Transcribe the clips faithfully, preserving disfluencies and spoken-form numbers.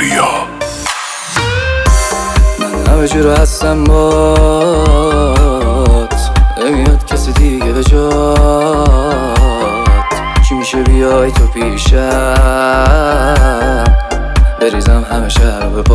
پوریا. من همه جور هستم بات، نمیاد کسی دیگه به جات. چی میشه بیای تو پیشم، بریزم همه شهر به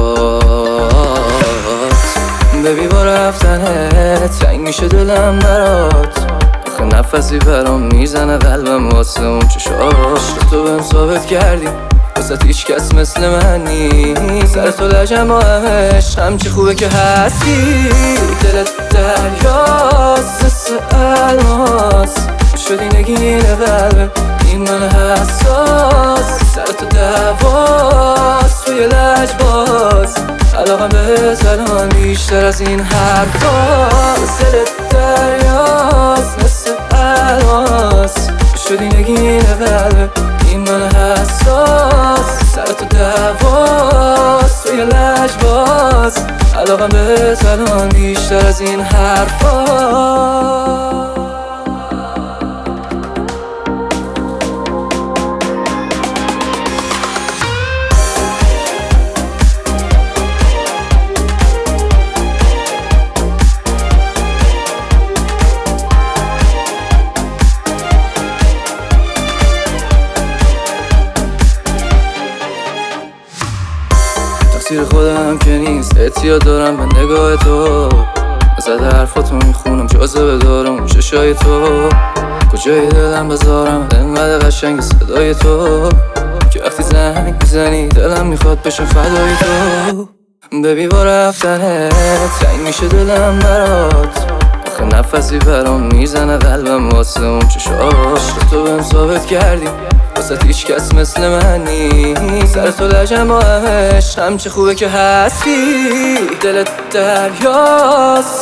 بات. ببی با رفتنت تنگ میشه دلم برات، آخه نفسی برام میزنه قلبم واسه اون چشاش. تو بهم ثابت کردی واسه هیچ کس مثل من نیست. سر تو لجم با همش همچی خوبه که هستی. دلت دریاست مثل الماس، شدی نگین قلب این من حساس. سر تو دواست توی لجباز، علاقم به زنان بیشتر از این حرفاست. دلت دریاست مثل الماس، شدی نگین قلب این من حساس. سر تو دواست توی لجباز، علاقم به زنان بیشتر از این حرفاست. تقصیر خودم که نیست، اعتیاد دارم به نگاه تو. ازد حرفاتو میخونم جاذبه دارم اون چشای تو. کجای دلم بذارم انقدر قشنگ صدای تو، که وقتی زنگ میزنی دلم میخواد بشه فدای تو. ببی با رفتنت تنگ میشه دلم برات، آخه نفسی برام میزنه قلبم واسه اون چشاش. تو بهم ثابت کردی واسه هیچ کس مثل من نیست. سر تو لجم با همش همچی خوبه که هستی. دلت دریاست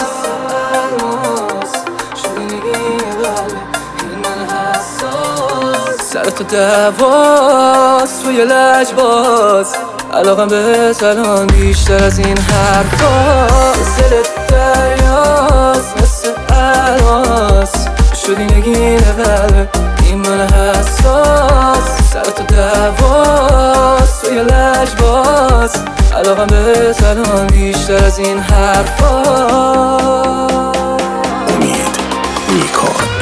شدی نگین قلب این من حساس. سر تو دواست توی لجباز، علاقم به زنان بیشتر از این حرفاست. دلت دریاست مثل الماس، شدی نگین قلب این من حساس. سر تو دواست توی لجباز، علاقم به زنان بیشتر از این حرفاست. امید نیکان.